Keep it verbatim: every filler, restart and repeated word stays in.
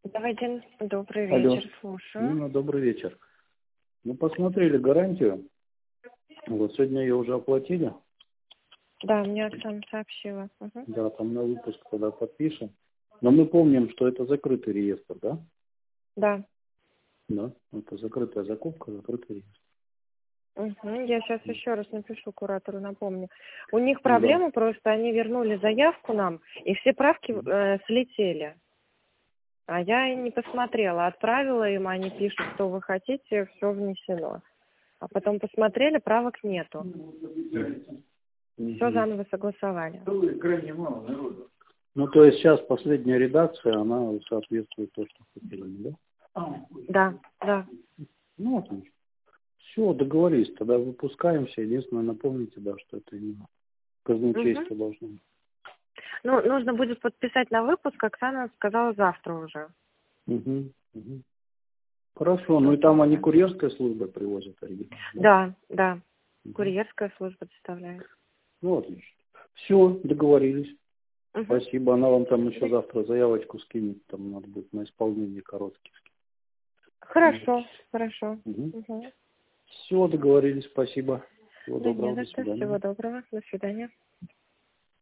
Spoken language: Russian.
Давайте, добрый Алло. вечер, слушаю. Нина, добрый вечер. Мы посмотрели гарантию. Вот сегодня ее уже оплатили. Да, мне Оксана сообщила. Угу. Да, там на выпуск тогда подпишем. Но мы помним, что это закрытый реестр, да? Да. Да, это закрытая закупка, закрытый реестр. Угу. Я сейчас еще раз напишу куратору, напомню. У них Да. проблема просто, они вернули заявку нам, и все правки э, слетели. А я не посмотрела, отправила им, они пишут, что вы хотите, все внесено. А потом посмотрели, правок нету. Угу. Все заново согласовали. Крайне мало народу. Ну, то есть сейчас последняя редакция, она соответствует то, что хотели, да? Да, да. Ну, отлично. Все, договорились, тогда выпускаемся. Единственное, напомните, да, что это именно казначейство Угу. должно быть. Ну, нужно будет подписать на выпуск, Оксана сказала завтра уже. Угу, угу. Хорошо, ну и там они курьерской службой привозят оригинал. Да, да. Угу. Курьерская служба доставляет. Ну, отлично. Все, договорились. Угу. Спасибо. Она вам там еще завтра заявочку скинет, там надо будет на исполнение коротких. Хорошо, угу. Хорошо. Угу. Угу. Все, договорились. Спасибо. Всего Да доброго. не за До что. свидания. Всего доброго. До свидания.